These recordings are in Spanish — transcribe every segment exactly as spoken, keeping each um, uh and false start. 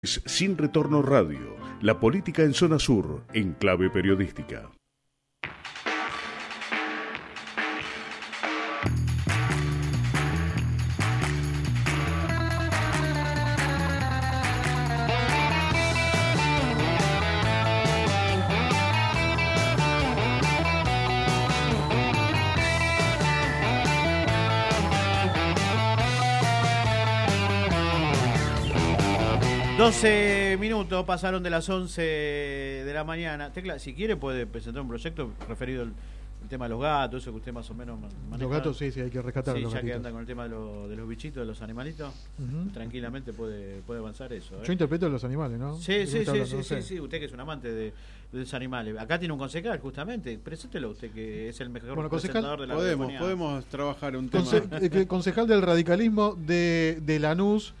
Sin Retorno Radio, la política en zona sur, en clave periodística. doce minutos pasaron de las once de la mañana. Tecla, si quiere puede presentar un proyecto referido al, al tema de los gatos, eso que usted más o menos maneja. Los gatos sí, sí, hay que rescatar sí, a los ya gatitos. que anda con el tema de, lo, de los bichitos, de los animalitos, uh-huh. tranquilamente puede, puede avanzar eso. ¿eh? Yo interpreto los animales, ¿no? Sí, sí, sí, sí, sí, sí, usted que es un amante de, de los animales. Acá tiene un concejal, justamente. Preséntelo usted, que es el mejor bueno, presentador de la podemos, radiofonía. podemos trabajar un tema. Conce- concejal del radicalismo de, de Lanús.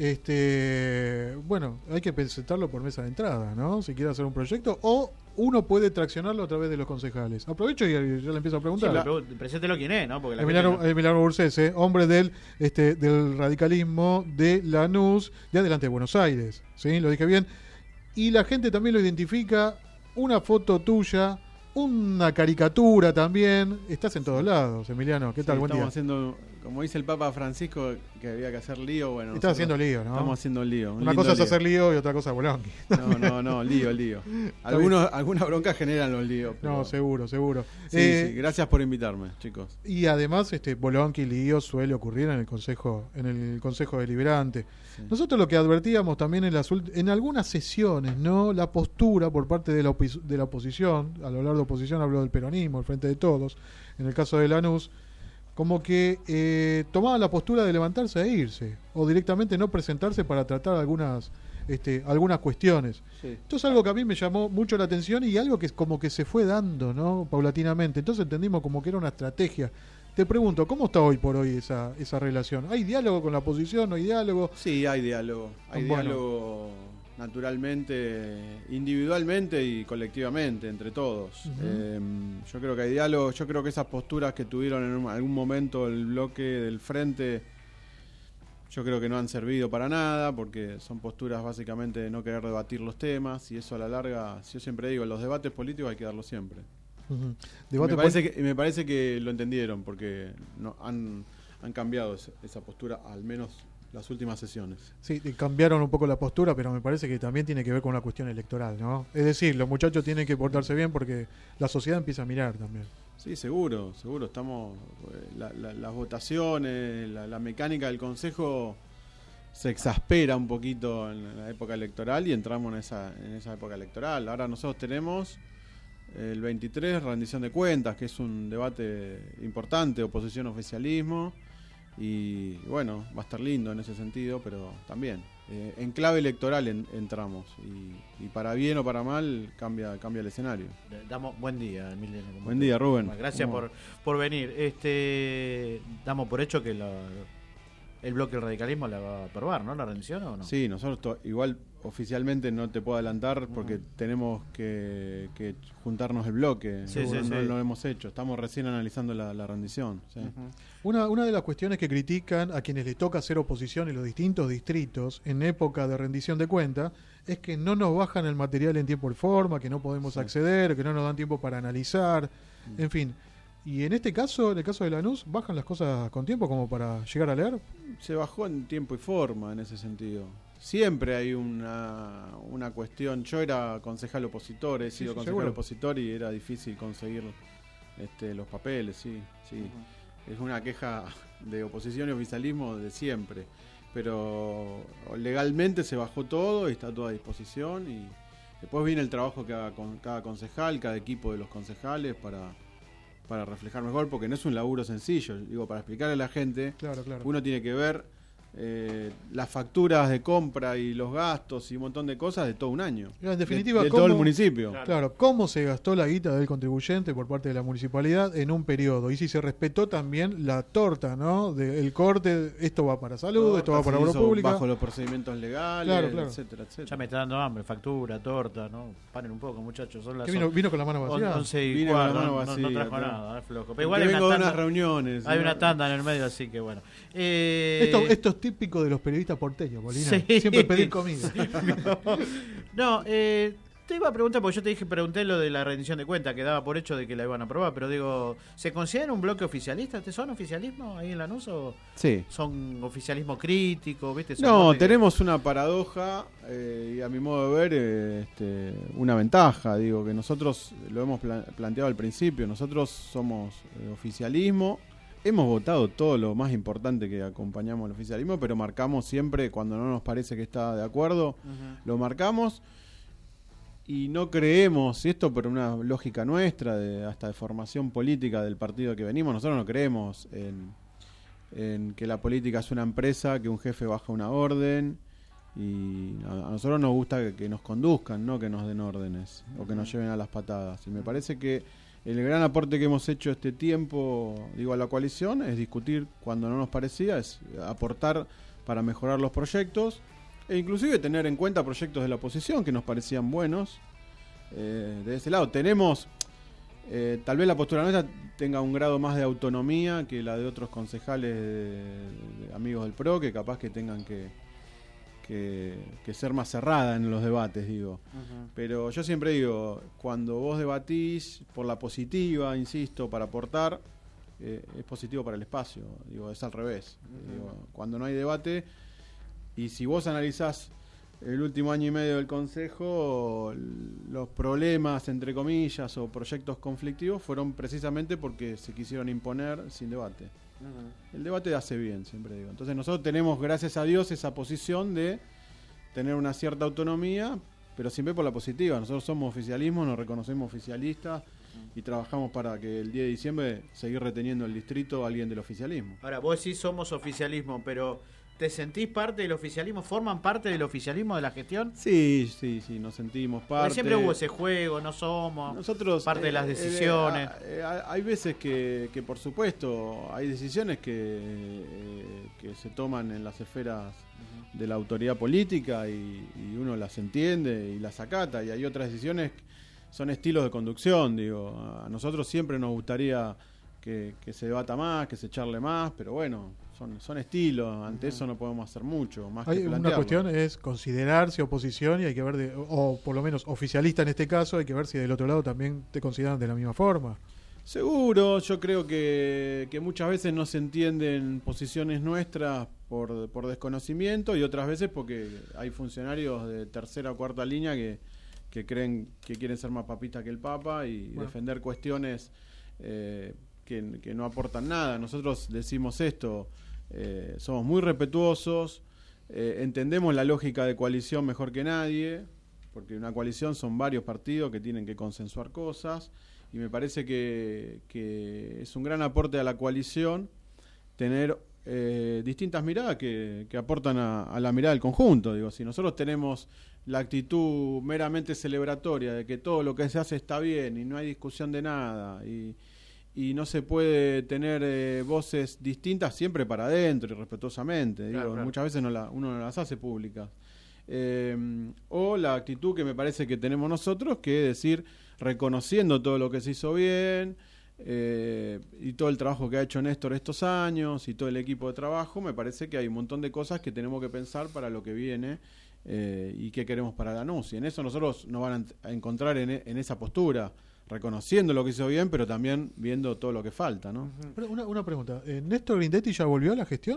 Este, bueno, hay que presentarlo por mesa de entrada, ¿no? Si quiere hacer un proyecto, o uno puede traccionarlo a través de los concejales. Aprovecho y ya le empiezo a preguntar. Sí, pero preséntelo quién es, ¿no? Porque la Emiliano, no... Emiliano Bursese, hombre del este del radicalismo de Lanús, de adelante de Buenos Aires, ¿sí? Lo dije bien. Y la gente también lo identifica, una foto tuya, una caricatura también. Estás en todos lados, Emiliano. ¿Qué tal? Sí, Buen estamos día. haciendo, como dice el Papa Francisco, que había que hacer lío. Bueno, estás haciendo lío, ¿no? Estamos haciendo lío. Una cosa es lío. hacer lío y otra cosa es bolonqui. No, no, no, lío, lío. Algunos, algunas broncas generan los líos. Pero... No, seguro, seguro. Sí, eh, sí, gracias por invitarme, chicos. Y además, este bolonqui, lío suele ocurrir en el Consejo, en el Consejo Deliberante. Sí. Nosotros lo que advertíamos también en las en algunas sesiones, ¿no? La postura por parte de la, opos- de la oposición, al hablar de oposición hablo del peronismo, el Frente de Todos, en el caso de Lanús, como que eh, tomaban la postura de levantarse e irse, o directamente no presentarse para tratar algunas este, algunas cuestiones. Sí. Esto es algo que a mí me llamó mucho la atención y algo que como que se fue dando, ¿no? Paulatinamente. Entonces entendimos como que era una estrategia. Te pregunto, ¿cómo está hoy por hoy esa esa relación? ¿Hay diálogo con la oposición? ¿No hay diálogo? Sí, hay diálogo. Hay bueno. diálogo naturalmente, individualmente y colectivamente, entre todos. Uh-huh. Eh, yo creo que hay diálogo. Yo creo que esas posturas que tuvieron en un, algún momento el bloque del frente, yo creo que no han servido para nada, porque son posturas básicamente de no querer debatir los temas, y eso a la larga, yo siempre digo, los debates políticos hay que darlos siempre. Uh-huh. Me parece, que, me parece que lo entendieron, porque no, han, han cambiado esa, esa postura, al menos las últimas sesiones. Sí, cambiaron un poco la postura, pero me parece que también tiene que ver con una cuestión electoral, ¿no? Es decir, los muchachos tienen que portarse bien porque la sociedad empieza a mirar también. Sí, seguro, seguro. Estamos la, la, las votaciones, la, la mecánica del Consejo se exaspera un poquito en la época electoral y entramos en esa, en esa época electoral. Ahora nosotros tenemos el veintitrés, rendición de cuentas, que es un debate importante, oposición-oficialismo. Y bueno, va a estar lindo en ese sentido, pero también eh, en clave electoral en, entramos y, y para bien o para mal cambia cambia el escenario. Damos buen día, Emiliano. Buen día, Rubén. Gracias por, por venir. Este, damos por hecho que la, el bloque del radicalismo la va a aprobar, ¿no? ¿La rendición o no? Sí, nosotros to- igual oficialmente no te puedo adelantar porque uh-huh. tenemos que, que juntarnos el bloque. Sí, sí, no, sí. no lo hemos hecho. Estamos recién analizando la, la rendición. ¿Sí? Uh-huh. Una, una de las cuestiones que critican a quienes les toca hacer oposición en los distintos distritos en época de rendición de cuentas es que no nos bajan el material en tiempo y forma, que no podemos sí. acceder, que no nos dan tiempo para analizar, uh-huh. en fin. Y en este caso, en el caso de Lanús, ¿bajan las cosas con tiempo como para llegar a leer? Se bajó en tiempo y forma en ese sentido. Siempre hay una, una cuestión. Yo era concejal opositor, he sido sí, concejal seguro. opositor y era difícil conseguir este, los papeles, sí, sí. Uh-huh. Es una queja de oposición y oficialismo de siempre. Pero legalmente se bajó todo y está todo a disposición. Y después viene el trabajo que haga con cada concejal, cada equipo de los concejales para... para reflejar mejor, porque no es un laburo sencillo. Digo, para explicarle a la gente, claro, claro. uno tiene que ver eh, las facturas de compra y los gastos y un montón de cosas de todo un año. En definitiva, de, de ¿cómo, todo el municipio. Claro. claro, cómo se gastó la guita del contribuyente por parte de la municipalidad en un periodo. Y si se respetó también la torta, ¿no? De, el corte, esto va para salud, torta, esto va para obra pública. Bajo los procedimientos legales, claro, claro. etcétera, etcétera. Ya me está dando hambre, factura, torta, ¿no? Paren un poco, muchachos. Son las ¿Vino, vino con la mano vacía? once y vino cuarto, con la mano no, vacía, no, no trajo claro. nada, es flojo. Pero igual hay vengo una de tanda, unas reuniones. Hay ¿no? una tanda en el medio, así que bueno. Eh, Estos, estos típico de los periodistas porteños, Molina. Sí. Siempre pedir comida. No, no eh, te iba a preguntar, porque yo te dije, pregunté lo de la rendición de cuentas, que daba por hecho de que la iban a aprobar, pero digo, ¿se considera un bloque oficialista? ¿Ustedes son oficialismo ahí en Lanús o Sí. son oficialismo crítico? ¿Viste? Son No, bloques- tenemos una paradoja eh, y a mi modo de ver eh, este, una ventaja, digo, que nosotros lo hemos pla- planteado al principio, nosotros somos eh, oficialismo, hemos votado todo lo más importante que acompañamos al oficialismo, pero marcamos siempre cuando no nos parece que está de acuerdo, Ujú. lo marcamos y no creemos, y esto por una lógica nuestra, de, hasta de formación política del partido que venimos, nosotros no creemos en, en que la política es una empresa, que un jefe baja una orden, y a, a nosotros nos gusta que, que nos conduzcan, no que nos den órdenes o que nos lleven a las patadas. Y me parece que el gran aporte que hemos hecho este tiempo, digo, a la coalición, es discutir cuando no nos parecía, es aportar para mejorar los proyectos e inclusive tener en cuenta proyectos de la oposición que nos parecían buenos. Eh, de ese lado tenemos, eh, tal vez la postura nuestra tenga un grado más de autonomía que la de otros concejales de, de amigos del P R O, que capaz que tengan que, que, que ser más cerrada en los debates, digo. Ujú. Pero yo siempre digo, cuando vos debatís por la positiva, insisto, para aportar, eh, es positivo para el espacio, digo, es al revés. Ujú. Digo, cuando no hay debate, y si vos analizás el último año y medio del Consejo, los problemas, entre comillas, o proyectos conflictivos fueron precisamente porque se quisieron imponer sin debate. Ujú. El debate hace bien, siempre digo. Entonces nosotros tenemos, gracias a Dios, esa posición de tener una cierta autonomía, pero siempre por la positiva. Nosotros somos oficialismo, nos reconocemos oficialistas y trabajamos para que el diez de diciembre seguir reteniendo el distrito a alguien del oficialismo. Ahora, vos decís somos oficialismo, pero ¿te sentís parte del oficialismo? ¿Forman parte del oficialismo de la gestión? Sí, sí, sí, nos sentimos parte. Porque siempre hubo ese juego, no somos Nosotros, parte de las eh, decisiones. eh, eh, hay veces que, que, por supuesto, hay decisiones que, eh, que se toman en las esferas de la autoridad política y, y uno las entiende y las acata, y hay otras decisiones que son estilos de conducción, digo. A nosotros siempre nos gustaría que, que se debata más, que se charle más, pero bueno, son, son estilos, ante eso no podemos hacer mucho, más Hay que una plantearlo. cuestión es considerarse oposición y hay que ver, de, o por lo menos oficialista en este caso, hay que ver si del otro lado también te consideran de la misma forma. Seguro, yo creo que, que muchas veces no se entienden posiciones nuestras por, por desconocimiento y otras veces porque hay funcionarios de tercera o cuarta línea que, que creen que quieren ser más papistas que el Papa y Bueno. defender cuestiones eh, que, que no aportan nada. Nosotros decimos esto, eh, somos muy respetuosos, eh, entendemos la lógica de coalición mejor que nadie, porque una coalición son varios partidos que tienen que consensuar cosas. Y me parece que, que es un gran aporte a la coalición tener eh, distintas miradas que, que aportan a, a la mirada del conjunto. Digo, si nosotros tenemos la actitud meramente celebratoria de que todo lo que se hace está bien y no hay discusión de nada y, y no se puede tener eh, voces distintas siempre para adentro y respetuosamente, digo, Claro, claro. muchas veces no la, uno no las hace públicas. Eh, o la actitud que me parece que tenemos nosotros, que es decir, reconociendo todo lo que se hizo bien eh, y todo el trabajo que ha hecho Néstor estos años y todo el equipo de trabajo, me parece que hay un montón de cosas que tenemos que pensar para lo que viene eh, y qué queremos para Lanús. Y en eso nosotros nos van a encontrar en, en esa postura, reconociendo lo que hizo bien, pero también viendo todo lo que falta, ¿no? Pero una, una pregunta, ¿eh, ¿Néstor Grindetti ya volvió a la gestión?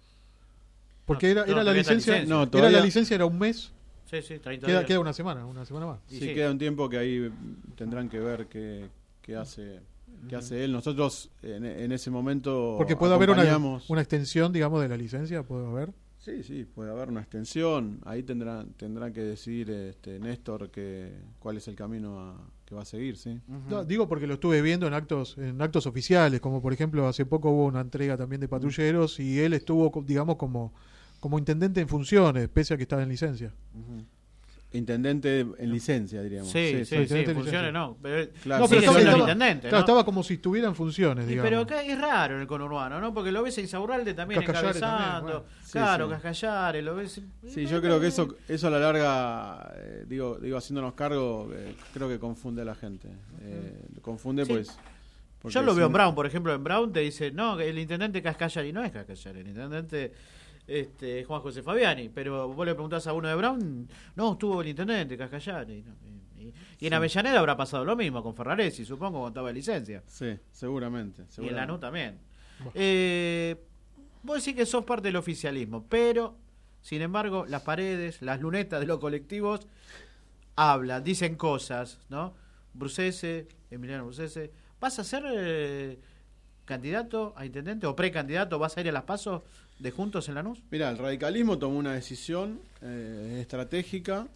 Porque era, No, era la todavía está licencia, licencia. No, era todavía- la licencia era un mes, Sí, sí, treinta queda, días. queda una semana, una semana más. Y Sí, sí. queda un tiempo que ahí tendrán que ver qué, qué hace qué hace él. Nosotros en, en ese momento Porque puede haber una, acompañamos- una extensión, digamos, de la licencia, puede haber. Sí, sí, puede haber una extensión. Ahí tendrán tendrán que decidir este Néstor que, cuál es el camino a, que va a seguir, sí. Ujú. No, digo porque lo estuve viendo en actos en actos oficiales, como por ejemplo hace poco hubo una entrega también de patrulleros y él estuvo, co- digamos, como como intendente en funciones, pese a que estaba en licencia. Ujú. Intendente en licencia, diríamos. Sí, sí, sí, intendente de funciones licencia. no. Pero, Claro, No, pero sigue estaba, siendo el estaba- intendente, claro, ¿no? estaba como si estuviera en funciones, Y digamos. pero acá es raro en el conurbano, ¿no? Porque lo ves en Insaurralde también Cascallares encabezando. también, bueno. Sí, Claro, sí. Cascallares, lo ves. Sí, yo creo que eso eso a la larga, eh, digo, digo haciéndonos cargo, eh, creo que confunde a la gente. Eh, confunde Sí. pues... porque Yo lo si veo en uno- Brown, por ejemplo, en Brown te dice, no, el intendente Cascallari no es Cascallari, el intendente este, Juan José Fabiani, pero vos le preguntás a uno de Brown, no, estuvo el intendente Cascayani. No, y, y, y en sí. Avellaneda habrá pasado lo mismo con Ferraresi, supongo, cuando estaba de licencia. Sí, seguramente. seguramente. Y en Lanús también. Bueno. Eh, vos decís que sos parte del oficialismo, pero, sin embargo, las paredes, las lunetas de los colectivos hablan, dicen cosas, ¿no? Brucese, Emiliano Brucese, ¿vas a ser eh, candidato a intendente o precandidato? ¿Vas a ir a las pasos de Juntos en Lanús? Mirá, el radicalismo tomó una decisión eh, estratégica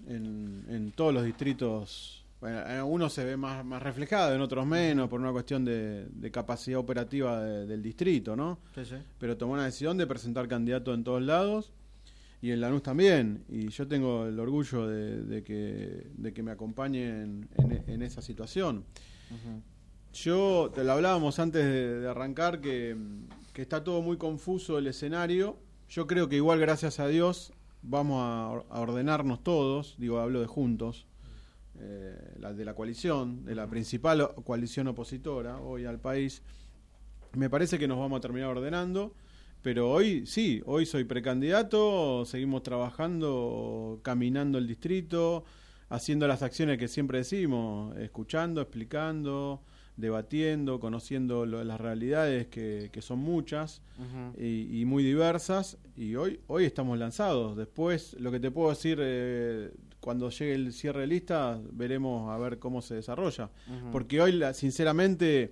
en, en todos los distritos. Bueno, en algunos se ve más, más reflejado, en otros menos, por una cuestión de, de capacidad operativa de, del distrito, ¿no? Sí, sí. Pero tomó una decisión de presentar candidato en todos lados y en Lanús también. Y yo tengo el orgullo de, de, que, de que me acompañen en, en esa situación. Uh-huh. Yo, te lo hablábamos antes de, de arrancar, que, que está todo muy confuso el escenario. Yo creo que igual, gracias a Dios, vamos a, a ordenarnos todos, digo, hablo de Juntos, eh, la, de la coalición, de la principal coalición opositora hoy al país. Me parece que nos vamos a terminar ordenando, pero hoy sí, hoy soy precandidato, seguimos trabajando, caminando el distrito, haciendo las acciones que siempre decimos, escuchando, explicando, debatiendo, conociendo lo, las realidades que, que son muchas uh-huh. y, y muy diversas, y hoy hoy estamos lanzados. Después, lo que te puedo decir, eh, cuando llegue el cierre de lista, veremos a ver cómo se desarrolla. Uh-huh. Porque hoy, la, sinceramente,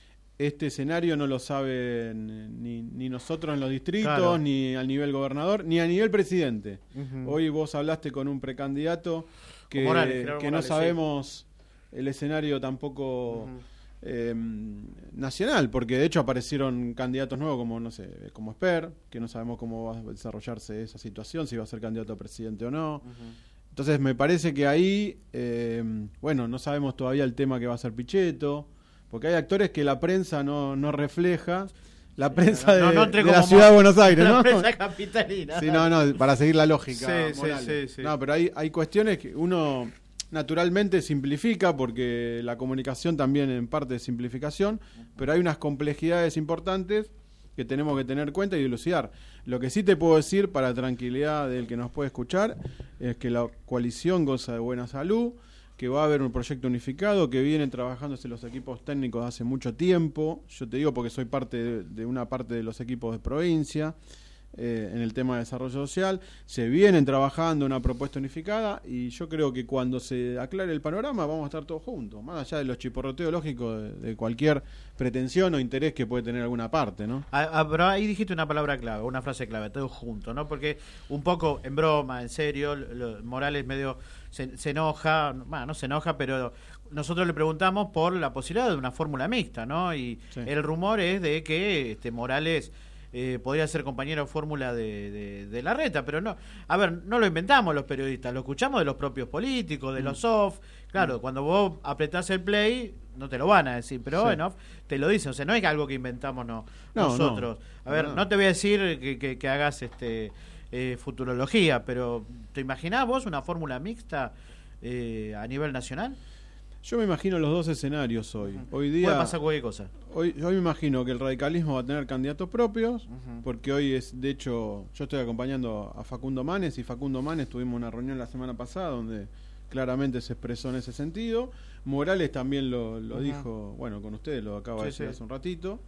este escenario no lo saben ni, ni nosotros en los distritos, claro. ni al nivel gobernador, ni a nivel presidente. Uh-huh. Hoy vos hablaste con un precandidato que, Morales, que Morales, no sabemos sí. el escenario tampoco... Uh-huh. Eh, nacional, porque de hecho aparecieron candidatos nuevos como, no sé, como Esper, que no sabemos cómo va a desarrollarse esa situación, si va a ser candidato a presidente o no. Uh-huh. Entonces me parece que ahí, eh, bueno, no sabemos todavía el tema que va a ser Pichetto, porque hay actores que la prensa no, no refleja, la prensa no, no, no, de, de la ciudad de Buenos Aires, la ¿no? La prensa capitalina. Sí, no, no, para seguir la lógica. Sí, sí, sí, sí. No, pero hay, hay cuestiones que uno... naturalmente simplifica, porque la comunicación también en parte es simplificación, pero hay unas complejidades importantes que tenemos que tener en cuenta y dilucidar. Lo que sí te puedo decir, para tranquilidad del que nos puede escuchar, es que la coalición goza de buena salud, que va a haber un proyecto unificado, que vienen trabajándose los equipos técnicos hace mucho tiempo. Yo te digo porque soy parte de, de una parte de los equipos de provincia, Eh, en el tema de desarrollo social, se vienen trabajando una propuesta unificada y yo creo que cuando se aclare el panorama vamos a estar todos juntos, más allá de los chiporroteos lógicos de, de cualquier pretensión o interés que puede tener alguna parte, ¿no? Ah, pero ahí dijiste una palabra clave, una frase clave, todos juntos, ¿no? Porque un poco en broma, en serio, lo, Morales medio se, se enoja, bueno, no se enoja, pero nosotros le preguntamos por la posibilidad de una fórmula mixta, ¿no? Y sí. el rumor es de que este Morales Eh, podría ser compañero de fórmula de, de, de Larreta, pero no, a ver, no lo inventamos los periodistas, lo escuchamos de los propios políticos, de mm. los off, claro, mm. cuando vos apretás el play, no te lo van a decir, pero sí. bueno, te lo dicen, o sea, no es algo que inventamos no, no nosotros. No. A ver, no. no te voy a decir que, que, que hagas este eh, futurología, pero ¿te imaginás vos una fórmula mixta eh, a nivel nacional? Yo me imagino los dos escenarios hoy. Hoy día puede pasar cualquier cosa. Hoy, hoy me imagino que el radicalismo va a tener candidatos propios, uh-huh. porque hoy es, de hecho, yo estoy acompañando a Facundo Manes y Facundo Manes tuvimos una reunión la semana pasada donde claramente se expresó en ese sentido. Morales también lo, lo uh-huh. dijo, bueno, con ustedes lo acaba sí, de decir sí. hace un ratito.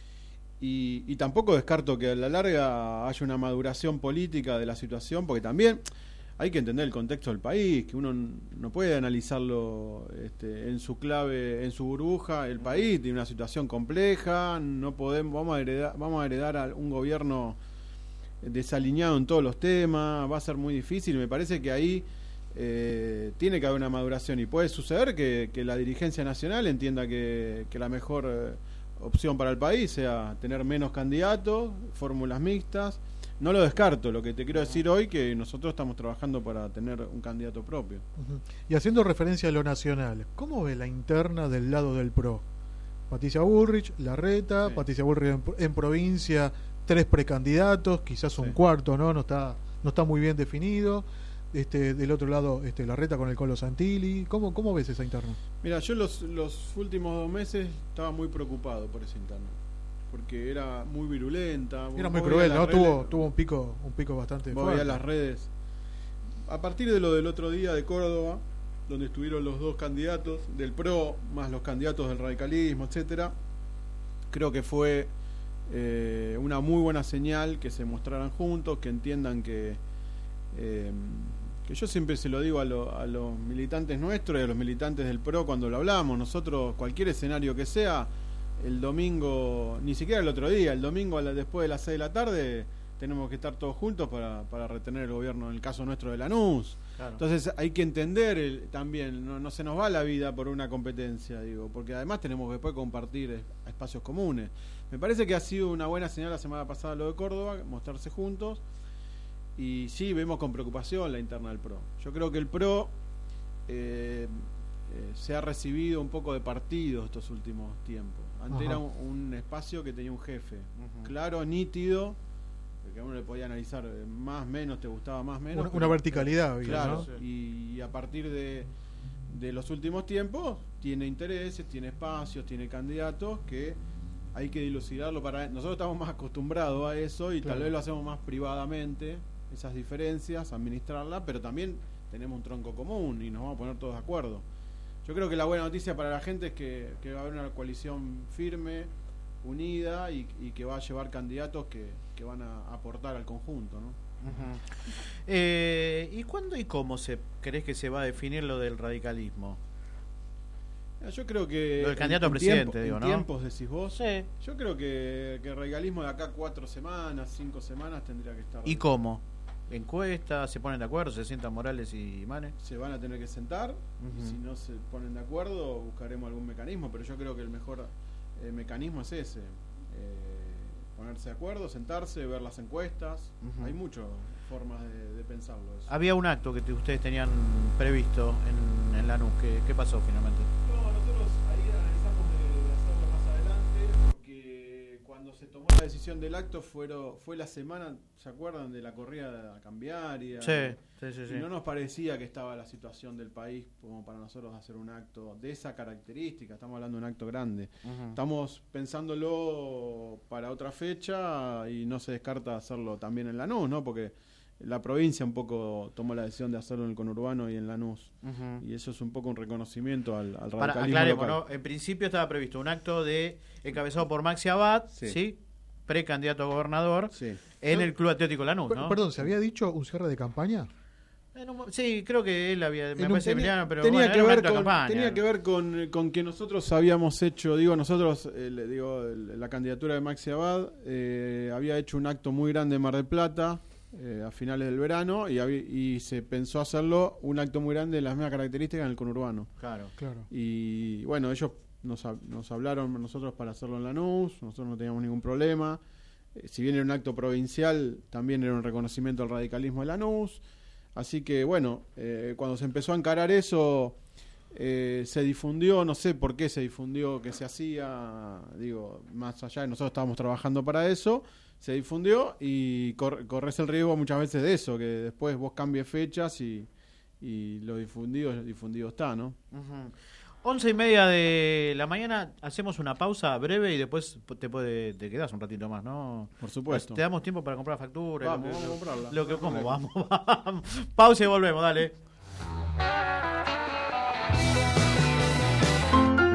Y, y tampoco descarto que a la larga haya una maduración política de la situación, porque también hay que entender el contexto del país, que uno no puede analizarlo este, en su clave, en su burbuja. El país tiene una situación compleja, no podemos, vamos a heredar, vamos a heredar a un gobierno desalineado en todos los temas, va a ser muy difícil. Me parece que ahí eh, tiene que haber una maduración y puede suceder que, que la dirigencia nacional entienda que, que la mejor eh, opción para el país sea tener menos candidatos, fórmulas mixtas. No lo descarto, lo que te quiero decir hoy que nosotros estamos trabajando para tener un candidato propio. Uh-huh. Y haciendo referencia a lo nacional, ¿cómo ve la interna del lado del P R O? Patricia Bullrich, Larreta, sí. Patricia Bullrich en, en provincia, tres precandidatos, quizás un sí. cuarto, ¿no? No está, no está muy bien definido. Este, del otro lado, este, Larreta con el Colo Santilli. ¿Cómo, cómo ves esa interna? Mira, yo los, los últimos dos meses estaba muy preocupado por esa interna. porque era muy virulenta. Era muy cruel, ¿no? Tuvo, tuvo un pico, un pico bastante fuerte. Vos veías las redes. A partir de lo del otro día de Córdoba, donde estuvieron los dos candidatos del P R O, más los candidatos del radicalismo, etcétera, creo que fue eh, una muy buena señal que se mostraran juntos, que entiendan que eh, que yo siempre se lo digo a, lo, a los militantes nuestros y a los militantes del P R O cuando lo hablamos. Nosotros, cualquier escenario que sea, el domingo, ni siquiera el otro día, el domingo a la, después de las seis de la tarde, tenemos que estar todos juntos para, para retener el gobierno, en el caso nuestro de Lanús. Claro. Entonces hay que entender el, también, no, no se nos va la vida por una competencia, digo, porque además tenemos que después compartir es, espacios comunes. Me parece que ha sido una buena señal la semana pasada lo de Córdoba, mostrarse juntos, y sí, vemos con preocupación la interna del P R O. Yo creo que el P R O eh, eh, se ha recibido un poco de partido estos últimos tiempos. Antes Ajá. era un, un espacio que tenía un jefe, uh-huh. claro, nítido, que a uno le podía analizar más, menos, te gustaba más, menos. Una, una verticalidad, claro, ¿no? y, y a partir de, de los últimos tiempos tiene intereses, tiene espacios, tiene candidatos que hay que dilucidarlo para... Nosotros estamos más acostumbrados a eso y claro. tal vez lo hacemos más privadamente, esas diferencias, administrarlas, pero también tenemos un tronco común y nos vamos a poner todos de acuerdo. Yo creo que la buena noticia para la gente es que, que va a haber una coalición firme, unida y, y que va a llevar candidatos que, que van a aportar al conjunto, ¿no? Uh-huh. eh, ¿Y cuándo y cómo se crees que se va a definir lo del radicalismo? Yo creo que lo del candidato a presidente, tiempo, digo, en ¿no? tiempos decís vos. Sí. Yo creo que, que el radicalismo de acá cuatro semanas, cinco semanas tendría que estar. ¿Y cómo? ¿Encuesta? ¿Se ponen de acuerdo? ¿Se sientan Morales y Manes? Se van a tener que sentar, uh-huh. y si no se ponen de acuerdo buscaremos algún mecanismo, pero yo creo que el mejor eh, mecanismo es ese, eh, ponerse de acuerdo, sentarse, ver las encuestas. Uh-huh. Hay muchas formas de, de pensarlo eso. Había un acto que te, ustedes tenían previsto en, en Lanús. ¿Qué, ¿Qué pasó finalmente? No, nosotros ahí analizamos de, de hacerlo más adelante, porque cuando se tomó la decisión del acto fueron, fue la semana, ¿se acuerdan? De la corrida cambiaria. Sí, sí, sí, sí. Y no nos parecía que estaba la situación del país como para nosotros hacer un acto de esa característica. Estamos hablando de un acto grande. Uh-huh. Estamos pensándolo para otra fecha y no se descarta hacerlo también en Lanús, ¿no? Porque la provincia un poco tomó la decisión de hacerlo en el conurbano y en Lanús. Uh-huh. Y eso es un poco un reconocimiento al, al radicalismo para, aclaremos, local. ¿no? En principio estaba previsto un acto de encabezado por Maxi Abad, ¿sí? ¿sí? Precandidato a gobernador, sí. en el Club Atlético Lanús, ¿no? Perdón, ¿se había dicho un cierre de campaña? Sí, creo que él había, me parece tenía, pero tenía bueno, que ver con, campaña. tenía que ver con, con que nosotros habíamos hecho, digo nosotros, eh, le digo la candidatura de Maxi Abad, eh, había hecho un acto muy grande en Mar del Plata eh, a finales del verano y, había, y se pensó hacerlo un acto muy grande de las mismas características en el conurbano. Claro, claro. Y bueno, ellos nos, nos hablaron a nosotros para hacerlo en Lanús, nosotros no teníamos ningún problema. Eh, si bien era un acto provincial, también era un reconocimiento al radicalismo de Lanús. Así que bueno, eh, cuando se empezó a encarar eso, eh, se difundió, no sé por qué se difundió que se hacía, digo, más allá de nosotros estábamos trabajando para eso, se difundió y cor- corres el riesgo muchas veces de eso, que después vos cambies fechas y, y lo difundido, difundido está, ¿no? Uh-huh. Once y media de la mañana, hacemos una pausa breve y después te puede te quedas un ratito más, ¿no? Por supuesto. Te damos tiempo para comprar facturas. Vamos, lo que, vamos a comprarla. Lo que, ¿cómo? Vamos, vamos. Pausa y volvemos, dale.